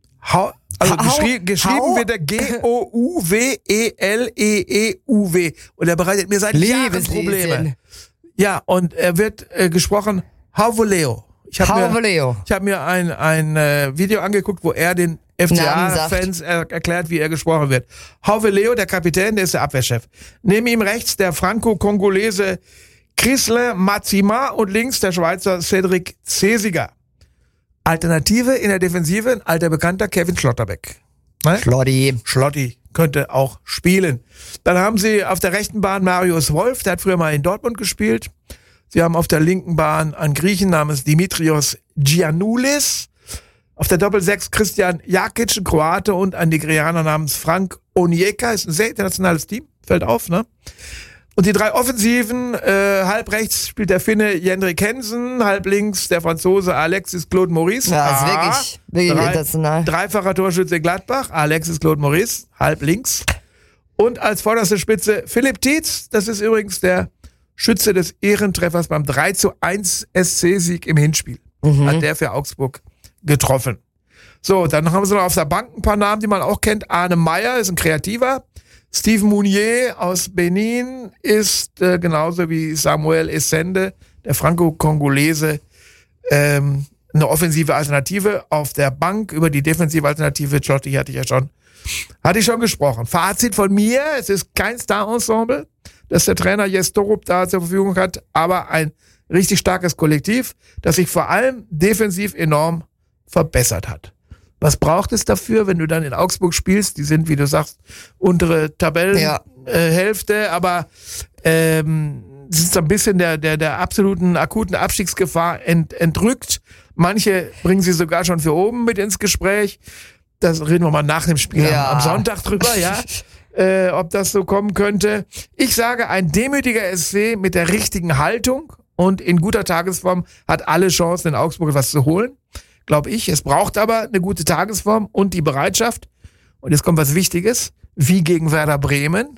wird er Gouweleeuw und er bereitet mir seit Jahren Probleme. Ja, und er wird gesprochen Houweleo. Ich habe mir ein Video angeguckt, wo er den FCA-Fans erklärt, wie er gesprochen wird. Houweleo, der Kapitän, der ist der Abwehrchef. Neben ihm rechts der Franco-Kongolese Chrislin Matsima und links der Schweizer Cédric Cesiger. Alternative in der Defensive, ein alter Bekannter, Kevin Schlotterbeck. Ne? Schlotti könnte auch spielen. Dann haben sie auf der rechten Bahn Marius Wolf, der hat früher mal in Dortmund gespielt. Sie haben auf der linken Bahn einen Griechen namens Dimitrios Giannoulis. Auf der Doppel-6 Christian Jakic, ein Kroate, und ein Nigerianer namens Frank Onyeka. Ist ein sehr internationales Team, fällt auf, ne? Und die 3 Offensiven, halb rechts spielt der Finne Jendrik Hensen, halb links der Franzose Alexis Claude Maurice. Ja, ist wirklich international. Dreifacher Torschütze Gladbach, Alexis Claude Maurice, halb links. Und als vorderste Spitze Philipp Tietz, das ist übrigens der Schütze des Ehrentreffers beim 3:1 SC-Sieg im Hinspiel. Hat der für Augsburg getroffen. So, dann haben sie noch auf der Bank ein paar Namen, die man auch kennt. Arne Meyer ist ein Kreativer. Steven Mounier aus Benin ist genauso wie Samuel Essende, der Franco-Kongolese, eine offensive Alternative. Auf der Bank über die defensive Alternative, Jotti, hatte ich schon gesprochen. Fazit von mir, es ist kein Star-Ensemble, das der Trainer Jes Torup da zur Verfügung hat, aber ein richtig starkes Kollektiv, das sich vor allem defensiv enorm verbessert hat. Was braucht es dafür, wenn du dann in Augsburg spielst? Die sind, wie du sagst, untere Tabellenhälfte, aber es ist ein bisschen der absoluten akuten Abstiegsgefahr entrückt. Manche bringen sie sogar schon für oben mit ins Gespräch. Das reden wir mal nach dem Spiel am Sonntag drüber, ja. Ob das so kommen könnte. Ich sage, ein demütiger SC mit der richtigen Haltung und in guter Tagesform hat alle Chancen, in Augsburg etwas zu holen. Glaube ich. Es braucht aber eine gute Tagesform und die Bereitschaft. Und jetzt kommt was Wichtiges. Wie gegen Werder Bremen.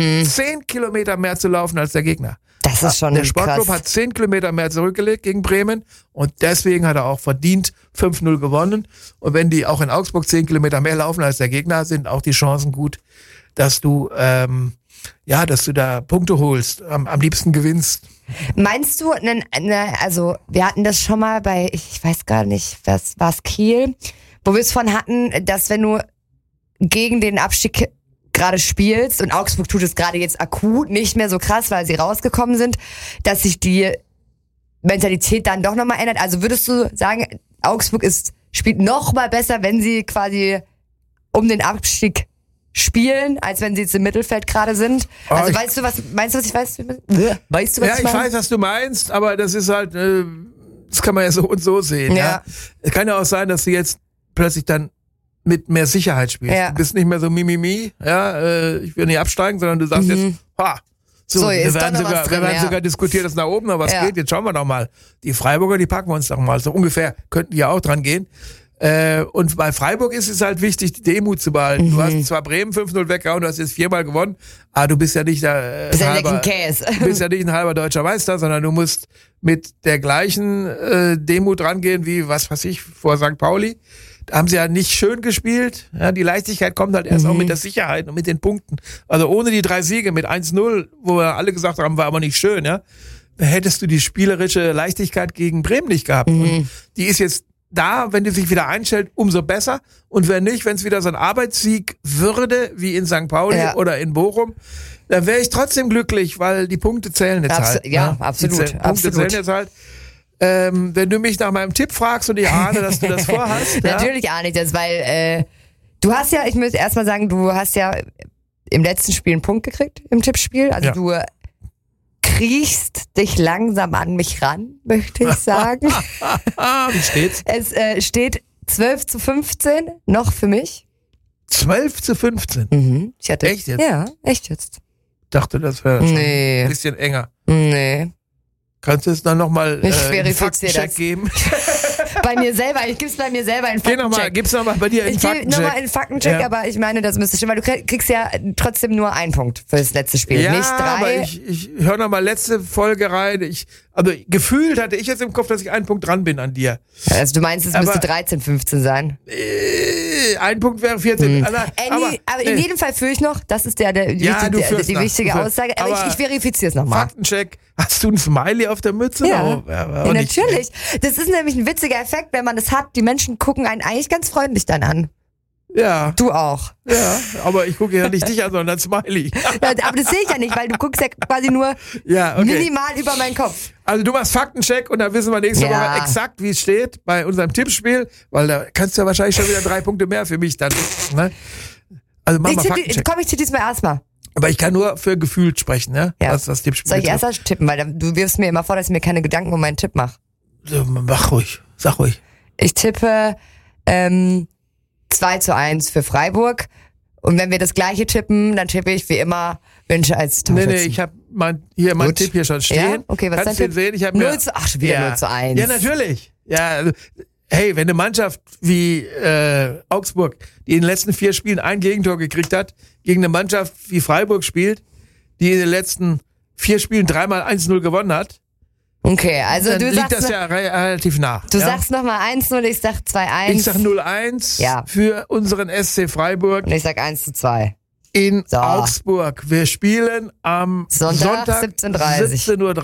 10 Kilometer mehr zu laufen als der Gegner. Das ist schon Der Sportclub hat 10 Kilometer mehr zurückgelegt gegen Bremen und deswegen hat er auch verdient 5:0 gewonnen. Und wenn die auch in Augsburg 10 Kilometer mehr laufen als der Gegner, sind auch die Chancen gut, dass du da Punkte holst, am liebsten gewinnst. Meinst du, also wir hatten das schon mal bei, ich weiß gar nicht, was war's, Kiel, wo wir es von hatten, dass wenn du gegen den Abstieg gerade spielst und Augsburg tut es gerade jetzt akut nicht mehr so krass, weil sie rausgekommen sind, dass sich die Mentalität dann doch nochmal ändert? Also würdest du sagen, Augsburg spielt noch mal besser, wenn sie quasi um den Abstieg spielen, als wenn sie jetzt im Mittelfeld gerade sind? Also weißt du, was ich weiß? Weißt du, was ich meine? Ich weiß, was du meinst, aber das ist halt, das kann man ja so und so sehen. Ja. Es kann ja auch sein, dass sie jetzt plötzlich dann mit mehr Sicherheit spielst. Ja. Du bist nicht mehr so mimimi, ich will nicht absteigen, sondern du sagst jetzt, wir werden sogar diskutiert, dass nach oben noch was geht. Jetzt schauen wir doch mal. Die Freiburger, die packen wir uns doch mal. So ungefähr könnten die ja auch dran gehen. Und bei Freiburg ist es halt wichtig, die Demut zu behalten. Du hast zwar Bremen 5:0 weggehauen, du hast jetzt 4-mal gewonnen, aber du bist ja nicht du bist ja nicht ein halber deutscher Meister, sondern du musst mit der gleichen Demut rangehen wie, was weiß ich, vor St. Pauli. haben sie ja nicht schön gespielt. Ja, die Leichtigkeit kommt halt erst auch mit der Sicherheit und mit den Punkten. Also ohne die 3 Siege mit 1-0, wo wir alle gesagt haben, war aber nicht schön, ja. Da hättest du die spielerische Leichtigkeit gegen Bremen nicht gehabt. Und die ist jetzt da, wenn die sich wieder einstellt, umso besser. Und wenn nicht, wenn es wieder so ein Arbeitssieg würde, wie in St. Pauli oder in Bochum, dann wäre ich trotzdem glücklich, weil die Punkte zählen jetzt halt. Ja, absolut. Die Punkte zählen jetzt halt. Wenn du mich nach meinem Tipp fragst und ich ahne, dass du das vorhast. Natürlich ahne ich das, weil du hast ja, ich muss erst mal sagen, du hast ja im letzten Spiel einen Punkt gekriegt im Tippspiel. Also du kriechst dich langsam an mich ran, möchte ich sagen. Wie steht's? Es steht 12-15 noch für mich. 12-15? Mhm. Echt jetzt? Ja, echt jetzt. Ich dachte, das wäre schon ein bisschen enger. Nee. Kannst du es dann nochmal einen Faktencheck das geben? Bei mir selber, ich gib's bei mir selber einen Faktencheck. Gib's nochmal bei dir einen Faktencheck. Ich gebe nochmal einen Faktencheck, aber ich meine, das müsste stimmen, weil du kriegst ja trotzdem nur 1 Punkt für das letzte Spiel, nicht 3. Aber ich höre nochmal letzte Folge rein. Also gefühlt hatte ich jetzt im Kopf, dass ich 1 Punkt dran bin an dir. Also du meinst, es müsste 13-15 sein? 1 Punkt wäre 14. Aber in jedem Fall führe ich noch, das ist die wichtige Aussage, aber ich verifiziere es nochmal. Faktencheck, hast du ein Smiley auf der Mütze? Ja, natürlich. Das ist nämlich ein witziger Effekt, wenn man das hat. Die Menschen gucken einen eigentlich ganz freundlich dann an. Ja. Du auch. Ja, aber ich gucke ja nicht dich an, sondern Smiley. Ja, aber das sehe ich ja nicht, weil du guckst ja quasi nur minimal über meinen Kopf. Also du machst Faktencheck und dann wissen wir nächste Woche exakt, wie es steht bei unserem Tippspiel, weil da kannst du ja wahrscheinlich schon wieder 3 Punkte mehr für mich dann. Ne? Also mach mal Faktencheck. Komm, ich tippe diesmal erstmal. Aber ich kann nur für gefühlt sprechen, ne? Ja. Was das Tippspiel Soll ich erst tippen, weil du wirfst mir immer vor, dass ich mir keine Gedanken um meinen Tipp mache. Mach ruhig, sag ruhig. Ich tippe 2-1 für Freiburg. Und wenn wir das gleiche tippen, dann tippe ich wie immer Wünsche als Torschützen. Nee, ich habe meinen Tipp hier schon stehen. Ja? Okay, was kannst du sehen? Ich 0-1. Ja, natürlich. Ja, also, hey, wenn eine Mannschaft wie Augsburg, die in den letzten 4 Spielen ein Gegentor gekriegt hat, gegen eine Mannschaft wie Freiburg spielt, die in den letzten 4 Spielen 3-mal 1-0 gewonnen hat, okay, also dann du liegt sagst das ja relativ nah. Du sagst nochmal 1-0, ich sag 2-1. Ich sag 0-1 für unseren SC Freiburg. Und ich sag 1-2. In Augsburg. Wir spielen am Sonntag 17:30 Uhr.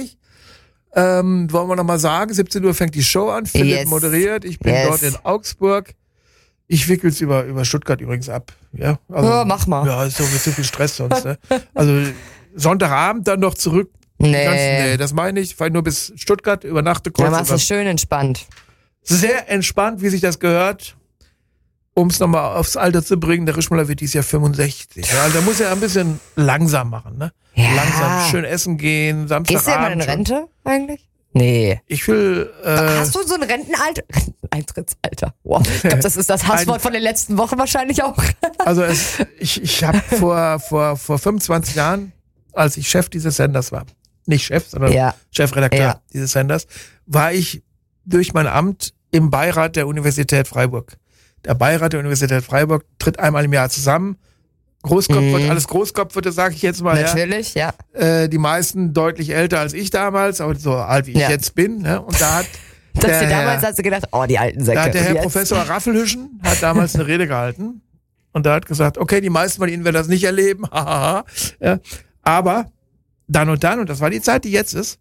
Wollen wir nochmal sagen, 17 Uhr fängt die Show an, Philipp moderiert, ich bin dort in Augsburg. Ich wickel's über Stuttgart übrigens ab. Ja, also, mach mal. Ja, ist so viel Stress sonst. Ne? Also Sonntagabend dann noch zurück. Nee, das meine ich. Fahre nur bis Stuttgart, übernachte kurz. Ja, machst du schön entspannt. Sehr entspannt, wie sich das gehört. Um es nochmal aufs Alter zu bringen, der Rischmüller wird dieses Jahr 65. Ja, also da muss er ein bisschen langsam machen, ne? Ja. Langsam, schön essen gehen, Samstagabend. Gehst du ja mal in Rente eigentlich? Nee. Ich will... Hast du so ein Rentenalter? Eintrittsalter. Wow. Ich glaube, das ist das Hasswort von den letzten Wochen wahrscheinlich auch. Also ich habe vor 25 Jahren, als ich Chef dieses Senders war, nicht Chef, sondern Chefredakteur dieses Senders, war ich durch mein Amt im Beirat der Universität Freiburg. Der Beirat der Universität Freiburg tritt einmal im Jahr zusammen. Großkopf, alles Großkopferte, sage ich jetzt mal. Natürlich, ja. Die meisten deutlich älter als ich damals, aber so alt wie ich jetzt bin. Ne? Und da hat damals hast du gedacht, die alten Säcke. Da hat der Herr Professor Raffelhüschen hat damals eine Rede gehalten und da hat gesagt, okay, die meisten von Ihnen werden das nicht erleben, ja, aber dann, und das war die Zeit, die jetzt ist,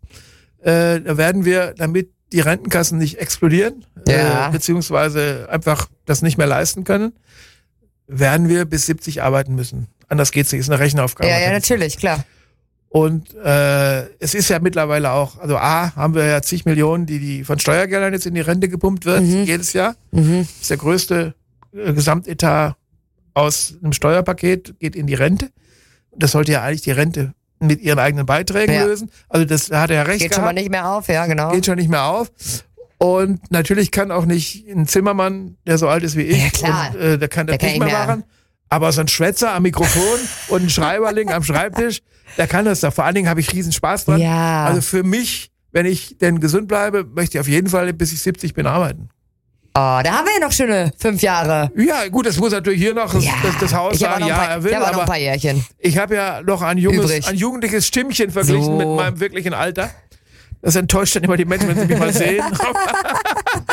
da werden wir, damit die Rentenkassen nicht explodieren, beziehungsweise einfach das nicht mehr leisten können, werden wir bis 70 arbeiten müssen. Anders geht's nicht, ist eine Rechenaufgabe. Ja, natürlich, klar. Und es ist ja mittlerweile auch, also haben wir ja zig Millionen, die von Steuergeldern jetzt in die Rente gepumpt wird, jedes Jahr. Das ist der größte Gesamtetat aus einem Steuerpaket, geht in die Rente. Das sollte ja eigentlich die Rente mit ihren eigenen Beiträgen lösen. Also da hat er ja recht gehabt. Geht schon mal nicht mehr auf, ja genau. Geht schon nicht mehr auf. Und natürlich kann auch nicht ein Zimmermann, der so alt ist wie ich, der kann das nicht mehr machen. Aber so ein Schwätzer am Mikrofon und ein Schreiberling am Schreibtisch, der kann das da. Vor allen Dingen habe ich riesen Spaß dran. Ja. Also für mich, wenn ich denn gesund bleibe, möchte ich auf jeden Fall, bis ich 70 bin, arbeiten. Da haben wir ja noch schöne 5 Jahre. Ja, gut, das muss natürlich hier noch das Haus sagen, er will. Ich habe auch noch ein paar Jährchen. Ich habe ja noch ein jugendliches Stimmchen verglichen mit meinem wirklichen Alter. Das enttäuscht dann immer die Menschen, wenn sie mich mal sehen.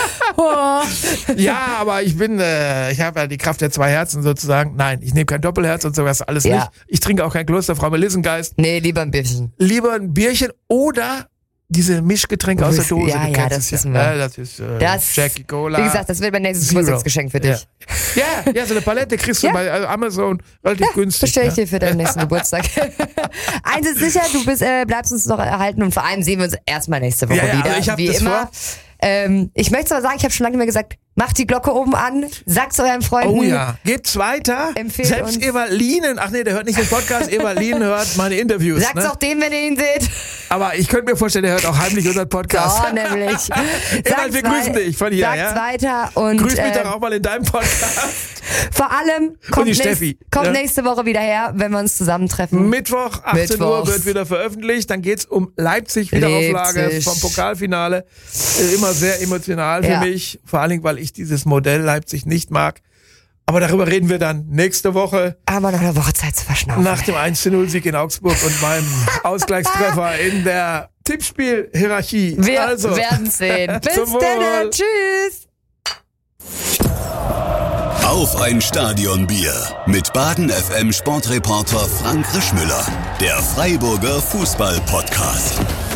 Ja, aber ich habe ja die Kraft der 2 Herzen sozusagen. Nein, ich nehme kein Doppelherz und sowas alles nicht. Ich trinke auch kein Klosterfrau Melissengeist. Nee, lieber ein Bierchen. Lieber ein Bierchen oder diese Mischgetränke aus der Dose. Ja, das wissen wir. Das ist Das, Jackie Cola. Wie gesagt, das wird mein nächstes Geburtstagsgeschenk für dich. Ja, so eine Palette kriegst du bei Amazon relativ günstig. Bestell ich dir für deinen nächsten Geburtstag. Eins ist sicher, du bleibst uns noch erhalten und vor allem sehen wir uns erstmal nächste Woche wieder. Also ich hab wie das immer. Ich möchte zwar sagen, ich habe schon lange nicht mehr gesagt, macht die Glocke oben an, sagt's euren Freunden. Oh ja, gebt's weiter. Empfehlt Selbst uns. Ewald Lienen, ach nee, der hört nicht den Podcast, Ewald Lienen hört meine Interviews. Sagt's auch dem, wenn ihr ihn seht. Aber ich könnte mir vorstellen, der hört auch heimlich unseren Podcast. Oh, nämlich. Ewald, wir grüßen dich von hier. Sagt's weiter und grüß mich doch auch mal in deinem Podcast. Vor allem kommt nächste Woche wieder her, wenn wir uns zusammentreffen. Mittwoch, 18 Uhr wird wieder veröffentlicht. Dann geht's um Leipzig, Wiederauflage vom Pokalfinale. Immer sehr emotional für mich. Vor allen Dingen, weil ich dieses Modell Leipzig nicht mag. Aber darüber reden wir dann nächste Woche. Haben wir noch eine Woche Zeit zu verschnaufen. Nach dem 1:0-Sieg in Augsburg und meinem Ausgleichstreffer in der Tippspiel-Hierarchie. Wir werden sehen. Bis dann. Tschüss. Auf ein Stadionbier mit Baden FM Sportreporter Frank Rischmüller. Der Freiburger Fußball-Podcast.